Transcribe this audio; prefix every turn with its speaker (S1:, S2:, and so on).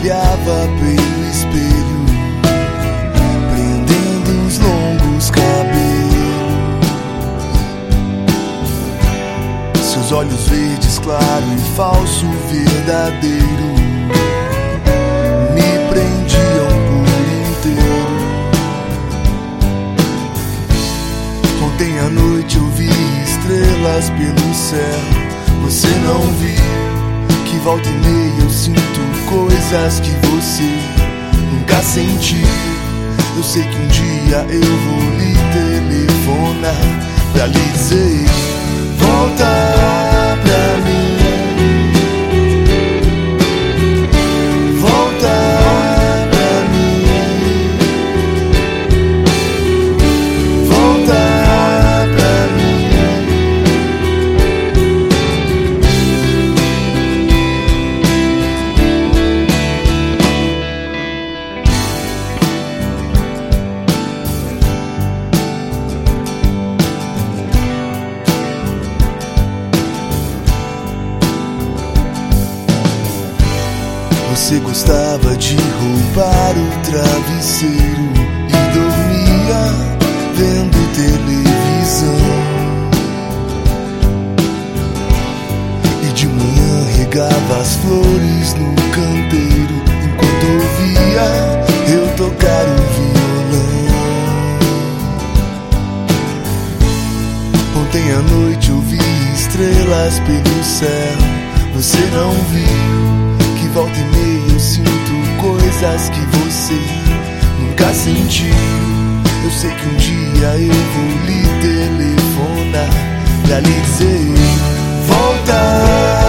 S1: olhava pelo espelho, prendendo os longos cabelos. Seus olhos verdes claro e falso verdadeiro me prendiam por inteiro. Ontem à noite eu vi estrelas pelo céu. Você não viu que volta e meia eu sinto coisas que você nunca sentiu. Eu sei que um dia eu vou lhe telefonar pra lhe dizer: volta pra mim, volta pra mim, volta pra mim. Você gostava de roubar o travesseiro e dormia vendo televisão. E de manhã regava as flores no canteiro enquanto ouvia eu tocar o violão. Ontem à noite eu vi estrelas pelo céu. Você não viu que volta e meia eu sinto coisas que você nunca sentiu. Eu sei que um dia eu vou lhe telefonar pra lhe dizer: volta.